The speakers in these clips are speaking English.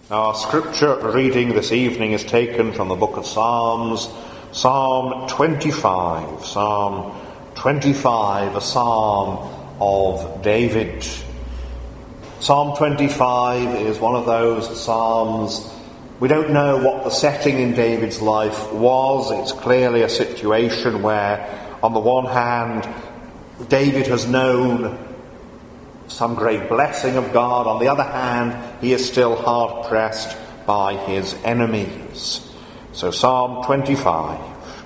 Our scripture reading this evening is taken from the book of Psalms, Psalm 25. Psalm 25, a psalm of David. Psalm 25 is one of those psalms, we don't know what the setting in David's life was. It's clearly a situation where, on the one hand, David has known some great blessing of God. On the other hand, he is still hard-pressed by his enemies. So Psalm 25.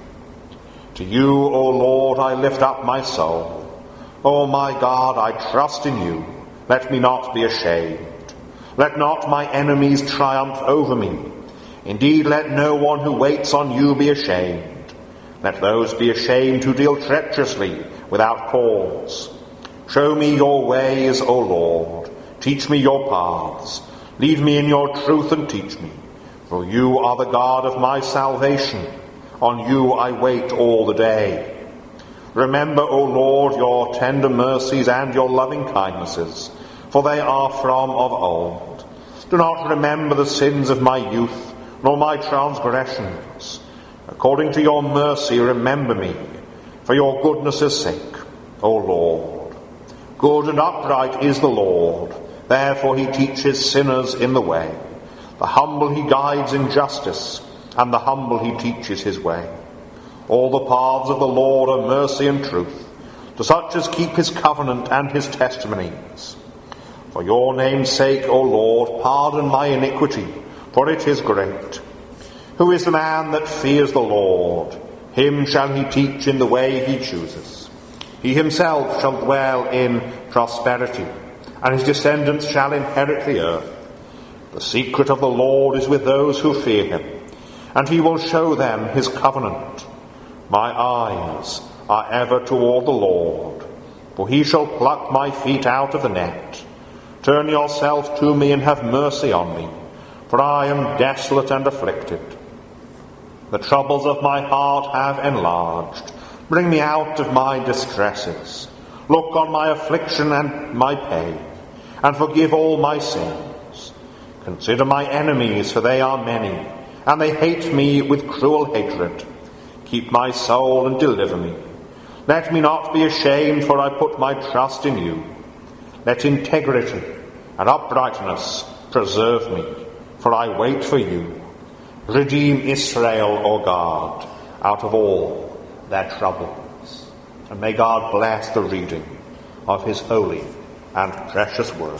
To you, O Lord, I lift up my soul. O my God, I trust in you. Let me not be ashamed. Let not my enemies triumph over me. Indeed, let no one who waits on you be ashamed. Let those be ashamed who deal treacherously without cause. Show me your ways, O Lord. Teach me your paths. Lead me in your truth and teach me. For you are the God of my salvation. On you I wait all the day. Remember, O Lord, your tender mercies and your loving kindnesses, for they are from of old. Do not remember the sins of my youth, nor my transgressions. According to your mercy, remember me, for your goodness' sake, O Lord. Good and upright is the Lord, therefore he teaches sinners in the way. The humble he guides in justice, and the humble he teaches his way. All the paths of the Lord are mercy and truth, to such as keep his covenant and his testimonies. For your name's sake, O Lord, pardon my iniquity, for it is great. Who is the man that fears the Lord? Him shall he teach in the way he chooses. He himself shall dwell in prosperity, and his descendants shall inherit the earth. The secret of the Lord is with those who fear him, and he will show them his covenant. My eyes are ever toward the Lord, for he shall pluck my feet out of the net. Turn yourself to me and have mercy on me, for I am desolate and afflicted. The troubles of my heart have enlarged. Bring me out of my distresses. Look on my affliction and my pain, and forgive all my sins. Consider my enemies, for they are many, and they hate me with cruel hatred. Keep my soul and deliver me. Let me not be ashamed, for I put my trust in you. Let integrity and uprightness preserve me, for I wait for you. Redeem Israel, O God, out of all their troubles. And may God bless the reading of his holy and precious word.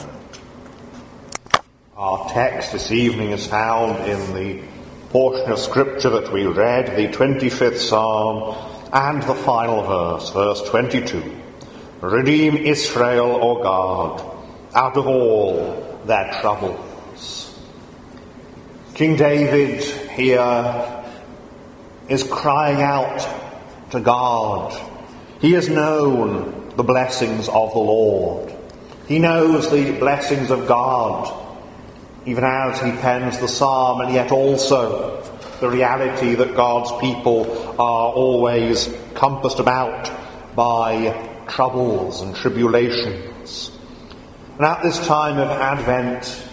Our text this evening is found in the portion of scripture that we read, the 25th Psalm, and the final verse, verse 22. Redeem Israel, O God, out of all their troubles. King David here is crying out to God. He has known the blessings of the Lord. He knows the blessings of God, even as he pens the psalm, and yet also the reality that God's people are always compassed about by troubles and tribulations. And at this time of Advent,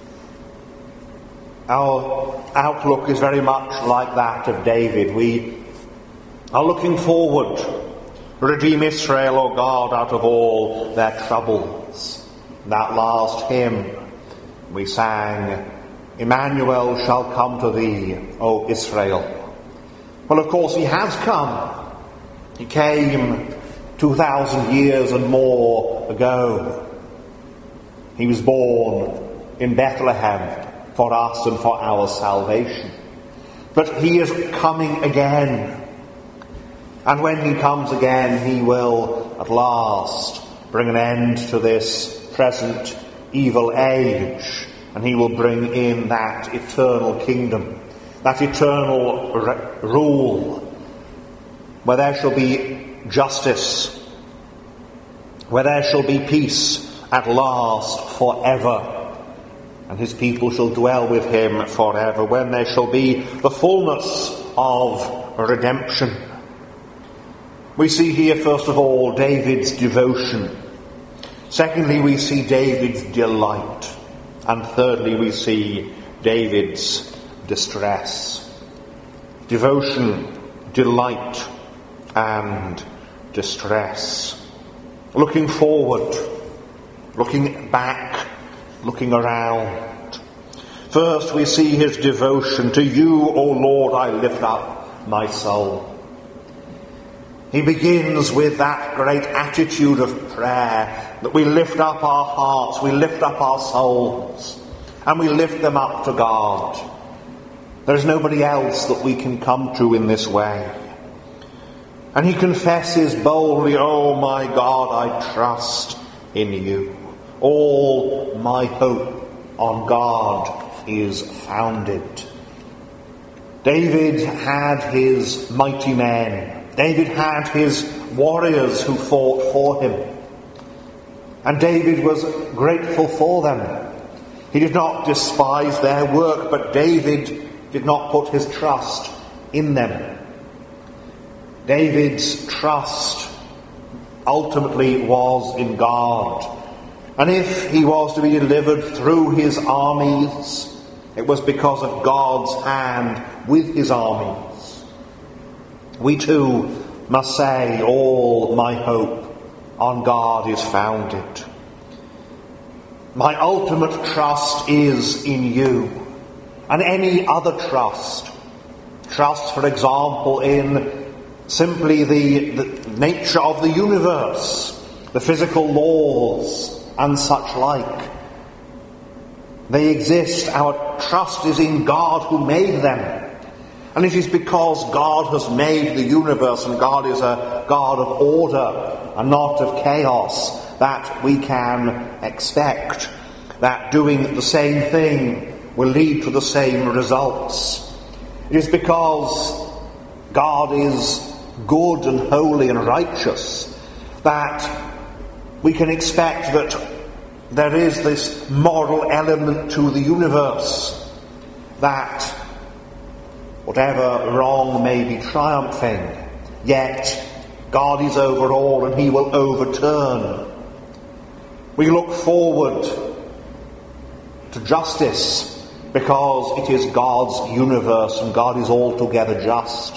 our outlook is very much like that of David. We are looking forward. Redeem Israel, O God, out of all their troubles. That last hymn we sang, Emmanuel shall come to thee, O Israel. Well, of course, he has come. He came 2,000 years and more ago. He was born in Bethlehem for us and for our salvation. But he is coming again. And when he comes again, he will at last bring an end to this present evil age, and he will bring in that eternal kingdom, that eternal rule, where there shall be justice, where there shall be peace at last forever, and his people shall dwell with him forever, when there shall be the fullness of redemption. We see here, first of all, David's devotion. Secondly, we see David's delight. And thirdly, we see David's distress. Devotion, delight, and distress. Looking forward, looking back, looking around. First we see his devotion. To you, O Lord, I lift up my soul. He begins with that great attitude of prayer, that we lift up our hearts, we lift up our souls, and we lift them up to God. There is nobody else that we can come to in this way. And he confesses boldly, "Oh my God, I trust in you. All my hope on God is founded." David had his mighty men. David had his warriors who fought for him. And David was grateful for them. He did not despise their work, but David did not put his trust in them. David's trust ultimately was in God. And if he was to be delivered through his armies, it was because of God's hand with his armies. We too must say, all my hope on God is founded. My ultimate trust is in you. And any other trust, for example, in simply the nature of the universe, the physical laws and such like. They exist. Our trust is in God who made them. And it is because God has made the universe, and God is a God of order and not of chaos, that we can expect that doing the same thing will lead to the same results. It is because God is good and holy and righteous that we can expect that there is this moral element to the universe, that whatever wrong may be triumphing, yet God is over all and he will overturn. We look forward to justice because it is God's universe and God is altogether just.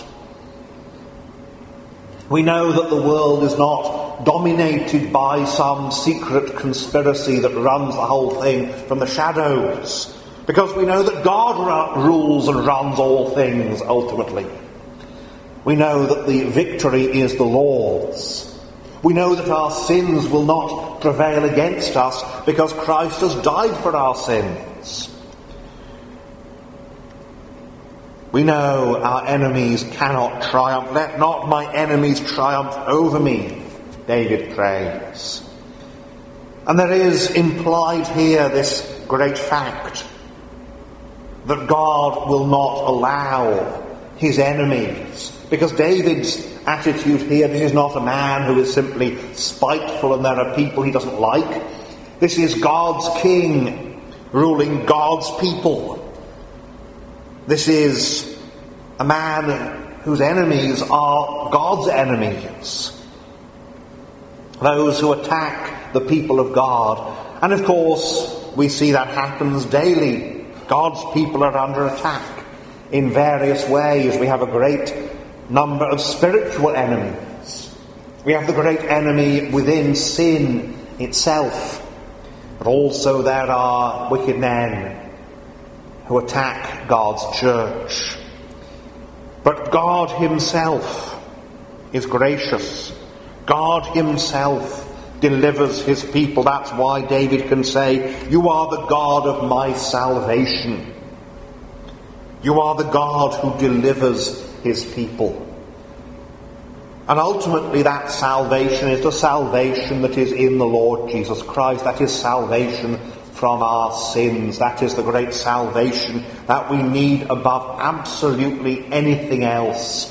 We know that the world is not dominated by some secret conspiracy that runs the whole thing from the shadows, because we know that God rules and runs all things ultimately. We know that the victory is the Lord's. We know that our sins will not prevail against us because Christ has died for our sins. We know our enemies cannot triumph. Let not my enemies triumph over me, David prays. And there is implied here this great fact that God will not allow his enemies. Because David's attitude here, this is not a man who is simply spiteful and there are people he doesn't like. This is God's king ruling God's people. This is a man whose enemies are God's enemies. Those who attack the people of God. And of course, we see that happens daily. God's people are under attack in various ways. We have a great number of spiritual enemies. We have the great enemy within sin itself. But also there are wicked men who attack God's church. But God himself is gracious. God himself delivers his people. That's why David can say, "You are the God of my salvation." You are the God who delivers his people. And ultimately that salvation is the salvation that is in the Lord Jesus Christ. That is salvation from our sins. That is the great salvation that we need above absolutely anything else.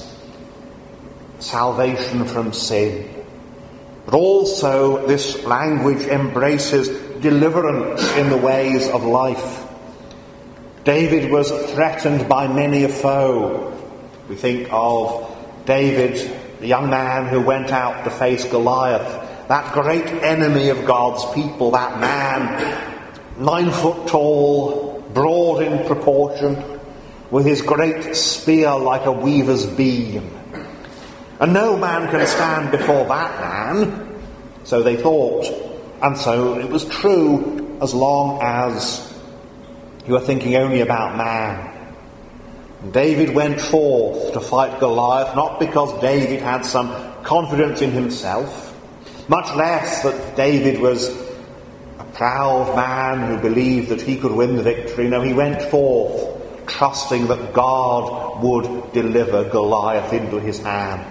Salvation from sin. But also this language embraces deliverance in the ways of life. David was threatened by many a foe. We think of David, the young man who went out to face Goliath, that great enemy of God's people, that man, 9 foot tall, broad in proportion, with his great spear like a weaver's beam. And no man can stand before that man, so they thought. And so it was true as long as you were thinking only about man. And David went forth to fight Goliath, not because David had some confidence in himself, much less that David was a proud man who believed that he could win the victory. No, he went forth trusting that God would deliver Goliath into his hands.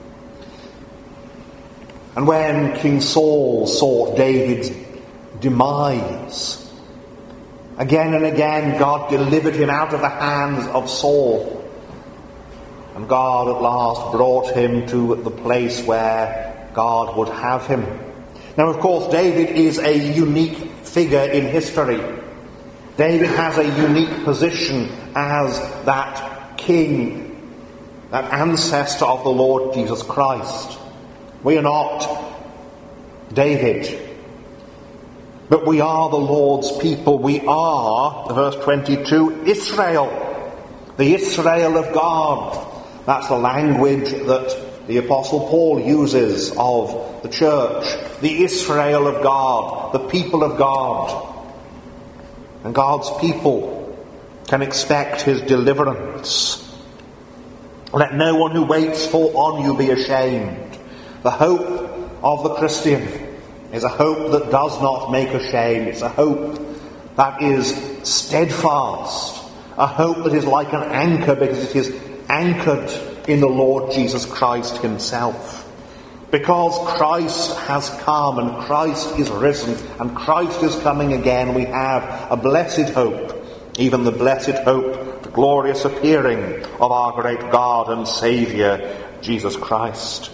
And when King Saul sought David's demise, again and again God delivered him out of the hands of Saul. And God at last brought him to the place where God would have him. Now, of course, David is a unique figure in history. David has a unique position as that king, that ancestor of the Lord Jesus Christ. We are not David, but we are the Lord's people. We are, verse 22, Israel, the Israel of God. That's the language that the Apostle Paul uses of the church. The Israel of God, the people of God. And God's people can expect his deliverance. Let no one who waits on you be ashamed. The hope of the Christian is a hope that does not make ashamed. It's a hope that is steadfast. A hope that is like an anchor because it is anchored in the Lord Jesus Christ himself. Because Christ has come and Christ is risen and Christ is coming again, we have a blessed hope, even the blessed hope, the glorious appearing of our great God and Saviour, Jesus Christ.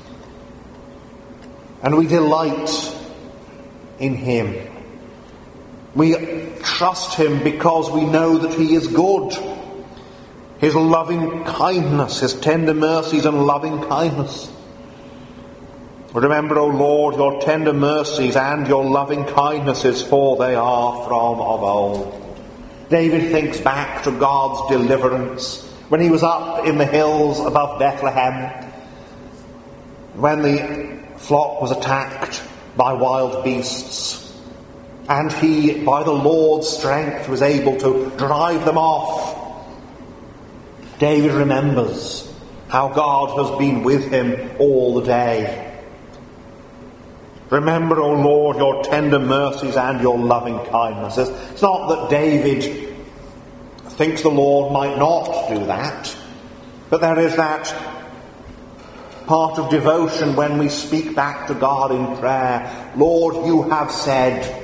And we delight in him. We trust him because we know that he is good. His loving kindness, his tender mercies and loving kindness. Remember, O Lord, your tender mercies and your loving kindnesses, for they are from of old. David thinks back to God's deliverance when he was up in the hills above Bethlehem, when the flock was attacked by wild beasts, and he, by the Lord's strength, was able to drive them off. David remembers how God has been with him all the day. Remember, O Lord, your tender mercies and your loving kindnesses. It's not that David thinks the Lord might not do that, but there is that part of devotion when we speak back to God in prayer. Lord, you have said,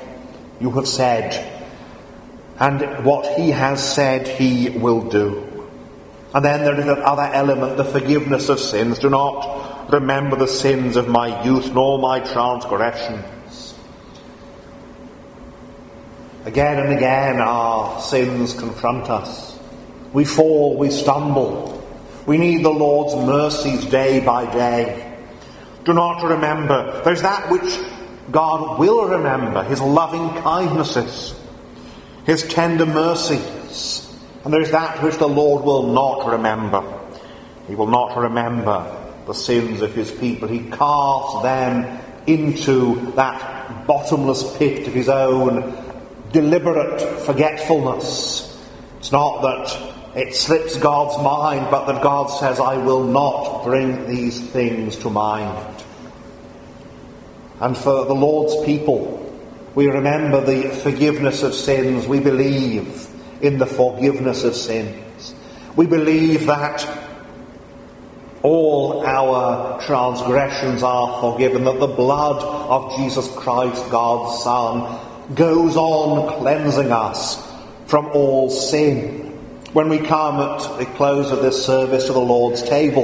and what he has said he will do. And then there is that other element, the forgiveness of sins. Do not remember the sins of my youth, nor my transgressions. Again and again our sins confront us. We fall, we stumble. We need the Lord's mercies day by day. Do not remember. There's that which God will remember, his loving kindnesses, his tender mercies. And there is that which the Lord will not remember. He will not remember the sins of his people. He casts them into that bottomless pit of his own deliberate forgetfulness. It's not that it slips God's mind, but that God says, I will not bring these things to mind. And for the Lord's people, we remember the forgiveness of sins. We believe in the forgiveness of sins. We believe that all our transgressions are forgiven, that the blood of Jesus Christ, God's Son, goes on cleansing us from all sin. When we come at the close of this service to the Lord's table,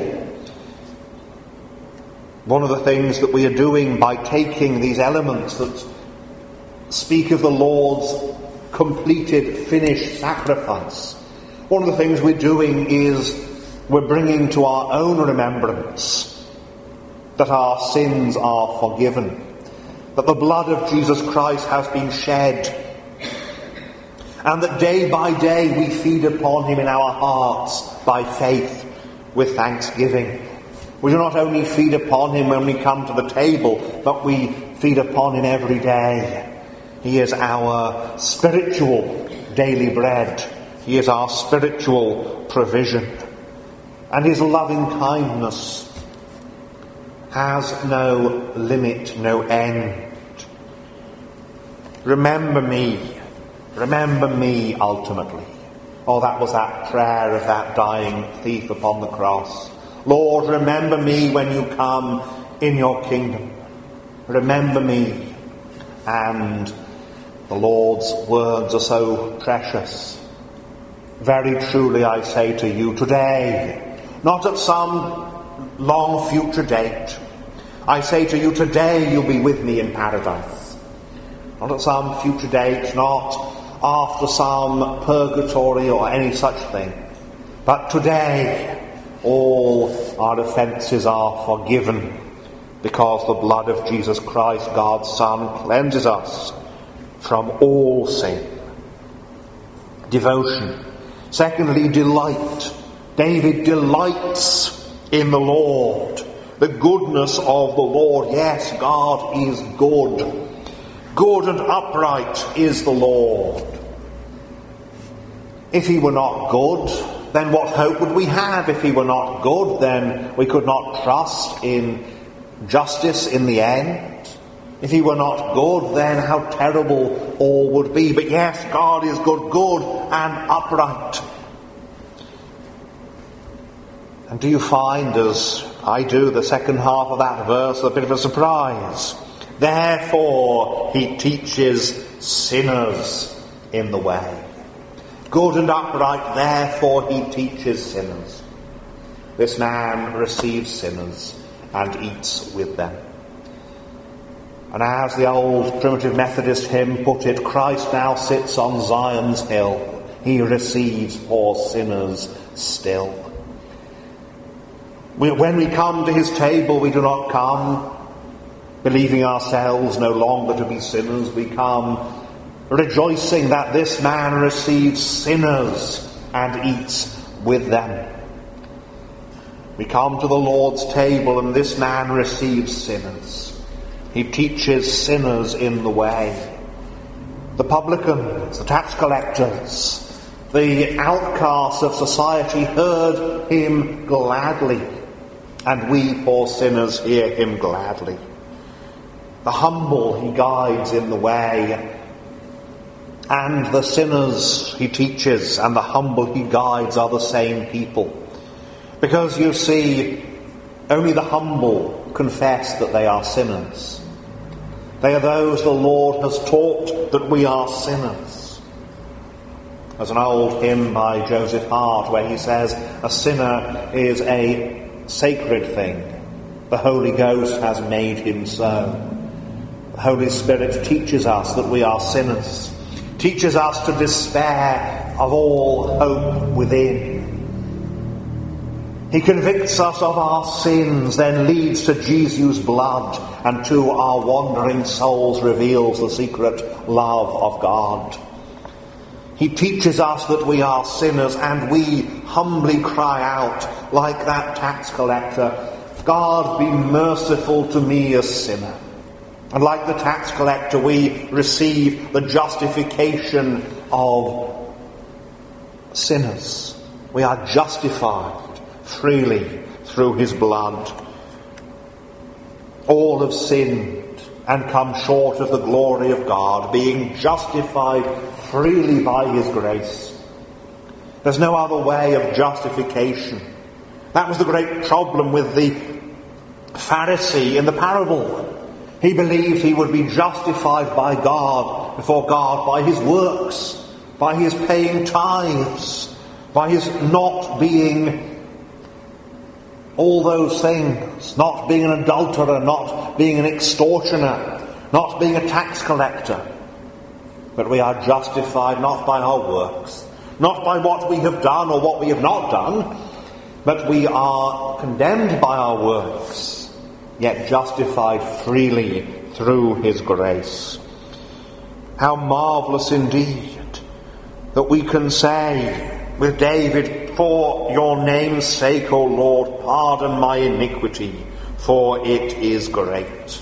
one of the things that we are doing by taking these elements that speak of the Lord's completed, finished sacrifice, one of the things we're doing is we're bringing to our own remembrance that our sins are forgiven, that the blood of Jesus Christ has been shed, and that day by day we feed upon him in our hearts by faith with thanksgiving. We do not only feed upon him when we come to the table, but we feed upon him every day. He is our spiritual daily bread. He is our spiritual provision. And his loving kindness has no limit, no end. Remember me ultimately. Oh, that was that prayer of that dying thief upon the cross. Lord, remember me when you come in your kingdom. Remember me. And the Lord's words are so precious. Very truly I say to you today, not at some long future date, I say to you today you'll be with me in paradise. Not at some future date, not after some purgatory or any such thing, but today all our offences are forgiven because the blood of Jesus Christ, God's Son, cleanses us from all sin. Devotion. Secondly, delight. David delights in the Lord. The goodness of the Lord. Yes, God is good. Good and upright is the Lord. If he were not good, then what hope would we have? If he were not good, then we could not trust in justice in the end. If he were not good, then how terrible all would be. But yes, God is good and upright. And do you find, as I do, the second half of that verse a bit of a surprise? Therefore he teaches sinners in the way. Good and upright, therefore he teaches sinners. This man receives sinners and eats with them. And as the old primitive Methodist hymn put it, Christ now sits on Zion's hill. He receives poor sinners still. When we come to his table, we do not come believing ourselves no longer to be sinners. We come rejoicing that this man receives sinners and eats with them. We come to the Lord's table and this man receives sinners. He teaches sinners in the way. The publicans, the tax collectors, the outcasts of society heard him gladly, and we poor sinners hear him gladly. The humble he guides in the way, and the sinners he teaches and the humble he guides are the same people. Because you see, only the humble confess that they are sinners. They are those the Lord has taught that we are sinners. There's an old hymn by Joseph Hart where he says, a sinner is a sacred thing. The Holy Ghost has made him so. The Holy Spirit teaches us that we are sinners. Teaches us to despair of all hope within. He convicts us of our sins, then leads to Jesus' blood, and to our wandering souls reveals the secret love of God. He teaches us that we are sinners, and we humbly cry out, like that tax collector, God, be merciful to me, a sinner. And like the tax collector, we receive the justification of sinners. We are justified freely through his blood. All have sinned and come short of the glory of God, being justified freely by his grace. There's no other way of justification. That was the great problem with the Pharisee in the parable. He believed he would be justified by God, before God, by his works, by his paying tithes, by his not being all those things, not being an adulterer, not being an extortioner, not being a tax collector. But we are justified not by our works, not by what we have done or what we have not done, but we are condemned by our works, yet justified freely through his grace. How marvellous indeed that we can say with David, "For your name's sake, O Lord, pardon my iniquity, for it is great."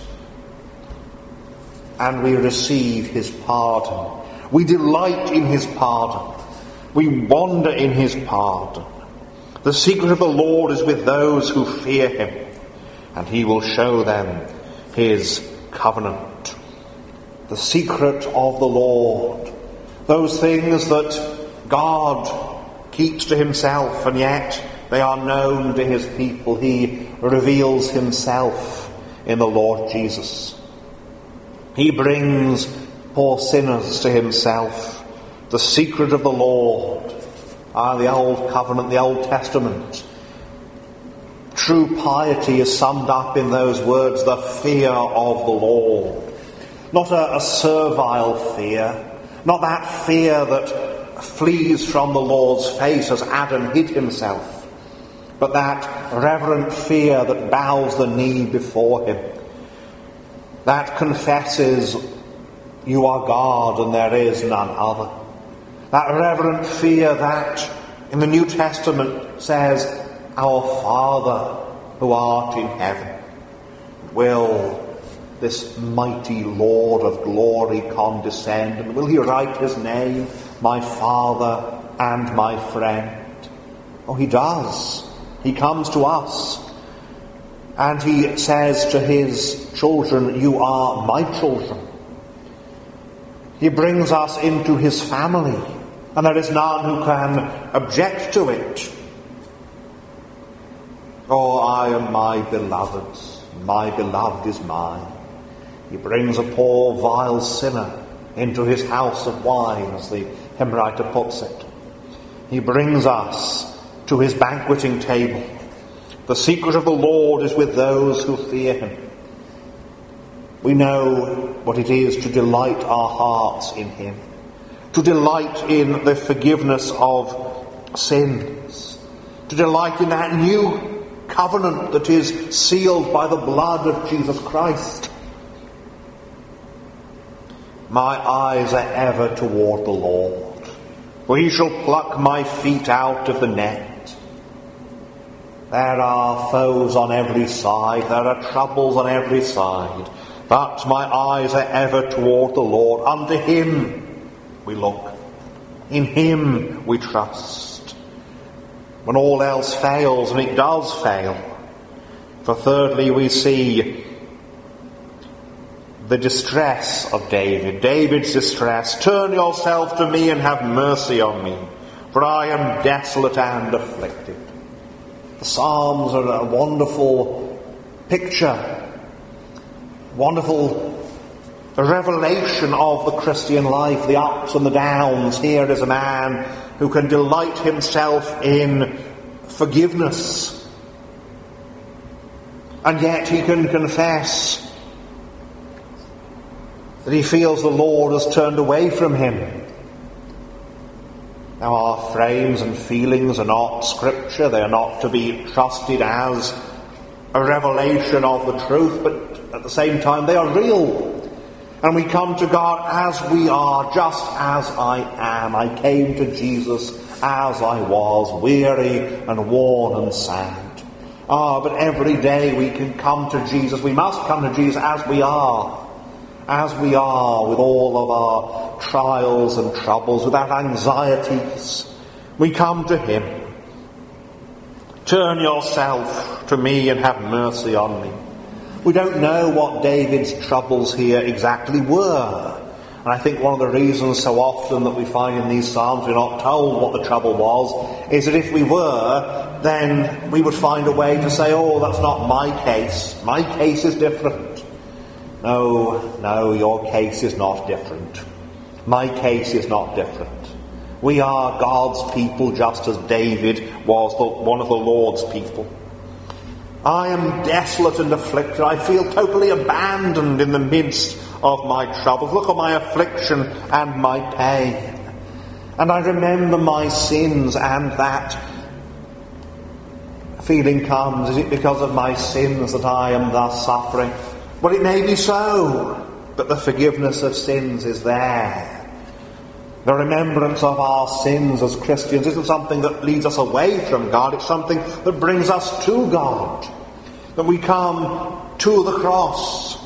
And we receive his pardon. We delight in his pardon. We wander in his pardon. The secret of the Lord is with those who fear him, and he will show them his covenant. The secret of the Lord. Those things that God keeps to himself, and yet they are known to his people. He reveals himself in the Lord Jesus. He brings poor sinners to himself. The secret of the Lord. The Old Covenant, the Old Testament. True piety is summed up in those words, the fear of the Lord. Not a servile fear. Not that fear that flees from the Lord's face as Adam hid himself. But that reverent fear that bows the knee before him. That confesses, "You are God and there is none other." That reverent fear that in the New Testament says, "Our Father who art in heaven." Will this mighty Lord of glory condescend? And will he write his name, "My Father and my friend"? Oh, he does. He comes to us. And he says to his children, "You are my children." He brings us into his family, and there is none who can object to it. "Oh, I am my beloved's, my beloved is mine." He brings a poor, vile sinner into his house of wine, as the hymn writer puts it. He brings us to his banqueting table. The secret of the Lord is with those who fear him. We know what it is to delight our hearts in him, to delight in the forgiveness of sins, to delight in that new covenant that is sealed by the blood of Jesus Christ. My eyes are ever toward the Lord, for he shall pluck my feet out of the net. There are foes on every side, there are troubles on every side, but my eyes are ever toward the Lord. Unto him we look, in him we trust. When all else fails, and it does fail. For thirdly, we see the distress of David. David's distress. "Turn yourself to me and have mercy on me, for I am desolate and afflicted." The Psalms are a wonderful picture, wonderful revelation of the Christian life, the ups and the downs. Here is a man who can delight himself in forgiveness, and yet he can confess that he feels the Lord has turned away from him. Now, our frames and feelings are not scripture. They are not to be trusted as a revelation of the truth, but at the same time they are real. And we come to God as we are, just as I am. I came to Jesus as I was, weary and worn and sad. But every day we can come to Jesus. We must come to Jesus as we are. As we are, with all of our trials and troubles, with our anxieties, we come to him. "Turn yourself to me and have mercy on me." We don't know what David's troubles here exactly were. And I think one of the reasons so often that we find in these Psalms we're not told what the trouble was, is that if we were, then we would find a way to say, "Oh, that's not my case. My case is different." No, your case is not different. My case is not different. We are God's people just as David was one of the Lord's people. I am desolate and afflicted. I feel totally abandoned in the midst of my troubles. Look at my affliction and my pain. And I remember my sins, and that feeling comes. Is it because of my sins that I am thus suffering? Well, it may be so, but the forgiveness of sins is there. The remembrance of our sins as Christians isn't something that leads us away from God, it's something that brings us to God. That we come to the cross.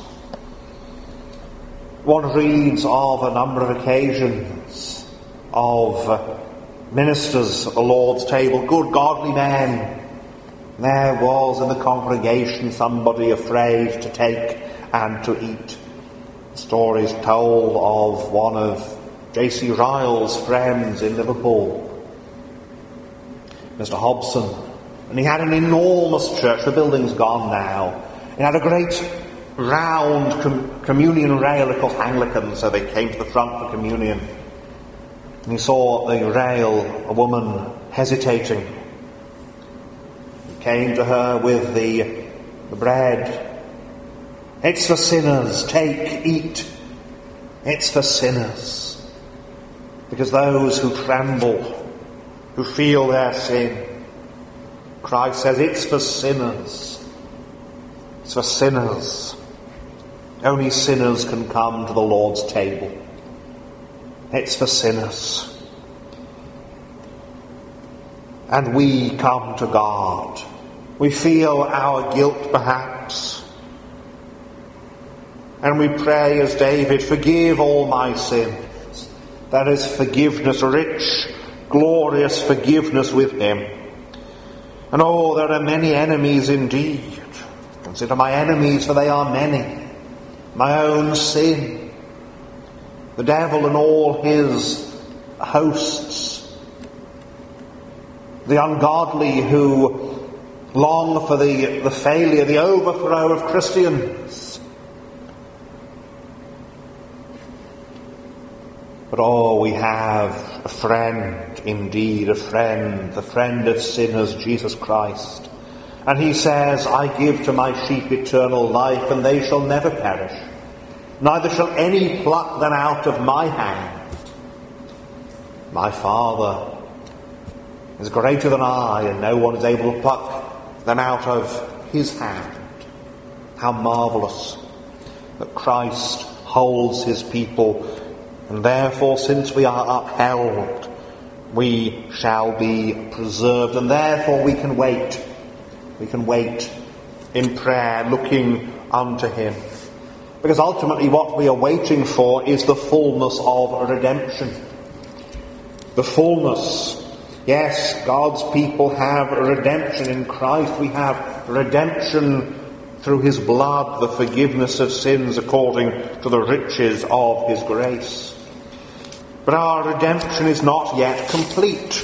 One reads of a number of occasions of ministers at the Lord's table, good godly men. There was in the congregation somebody afraid to take and to eat. The story is told of one of J.C. Ryle's friends in Liverpool, Mr. Hobson, and he had an enormous church. The building's gone now. He had a great round communion rail. Of course, Anglicans, so they came to the front for communion. And he saw at the rail a woman hesitating. He came to her with the bread. It's for sinners. Take, eat. It's for sinners. Because those who tremble, who feel their sin, Christ says it's for sinners. It's for sinners. Only sinners can come to the Lord's table. It's for sinners. And we come to God. We feel our guilt perhaps. And we pray as David, forgive all my sins. There is forgiveness, rich, glorious forgiveness with him. And oh, there are many enemies indeed. Consider my enemies, for they are many. My own sin. The devil and all his hosts. The ungodly who long for the failure, the overthrow of Christians. But oh, we have a friend, indeed a friend, the friend of sinners, Jesus Christ. And he says, I give to my sheep eternal life, and they shall never perish. Neither shall any pluck them out of my hand. My Father is greater than I, and no one is able to pluck them out of his hand. How marvellous that Christ holds his people. And therefore, since we are upheld, we shall be preserved. And therefore we can wait. We can wait in prayer, looking unto him. Because ultimately what we are waiting for is the fullness of redemption. The fullness. Yes, God's people have redemption in Christ. We have redemption through his blood, the forgiveness of sins according to the riches of his grace. But our redemption is not yet complete.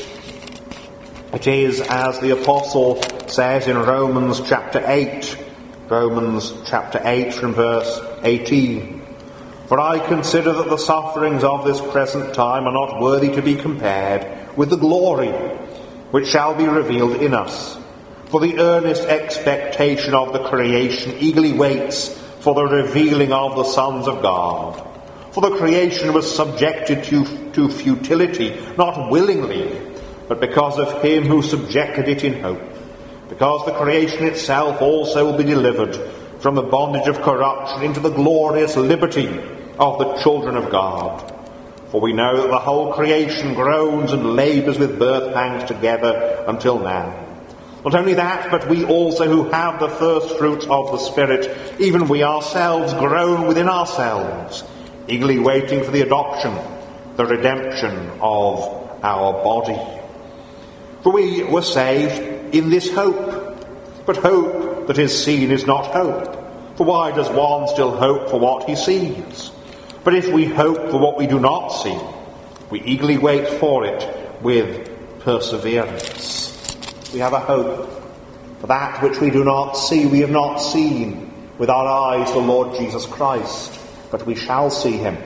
It is, as the Apostle says in Romans chapter 8, Romans chapter 8 from verse 18. For I consider that the sufferings of this present time are not worthy to be compared with the glory which shall be revealed in us. For the earnest expectation of the creation eagerly waits for the revealing of the sons of God. For the creation was subjected to futility, not willingly, but because of him who subjected it in hope. Because the creation itself also will be delivered from the bondage of corruption into the glorious liberty of the children of God. For we know that the whole creation groans and labours with birth pangs together until now. Not only that, but we also who have the first fruits of the Spirit, even we ourselves groan within ourselves, eagerly waiting for the adoption, the redemption of our body. For we were saved in this hope. But hope that is seen is not hope. For why does one still hope for what he sees? But if we hope for what we do not see, we eagerly wait for it with perseverance. We have a hope for that which we do not see. We have not seen with our eyes the Lord Jesus Christ, but we shall see him.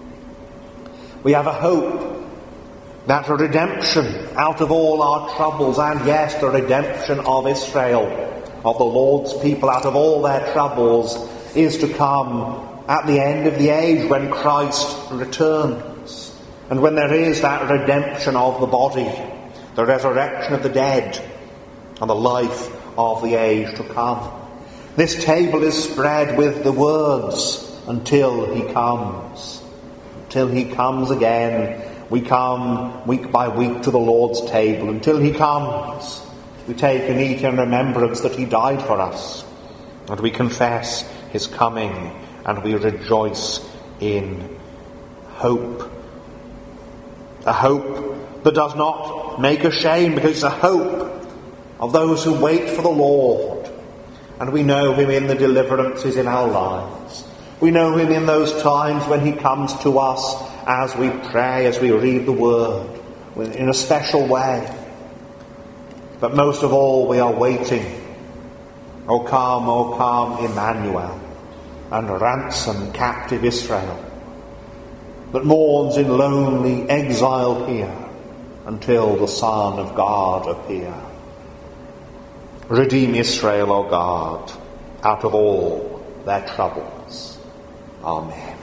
We have a hope that a redemption out of all our troubles, and yes, the redemption of Israel, of the Lord's people out of all their troubles, is to come at the end of the age when Christ returns, and when there is that redemption of the body, the resurrection of the dead, and the life of the age to come. This table is spread with the words, until he comes. Until he comes again, We come week by week to the Lord's table until he comes. We take and eat in remembrance that he died for us. And we confess his coming, and we rejoice in hope. A hope that does not make ashamed, because it's a hope of those who wait for the Lord. And we know him in the deliverances in our lives. We know him in those times when he comes to us as we pray, as we read the word, in a special way. But most of all, we are waiting. O come, Emmanuel, and ransom captive Israel, that mourns in lonely exile here until the Son of God appear. Redeem Israel, O God, out of all their troubles. Amen.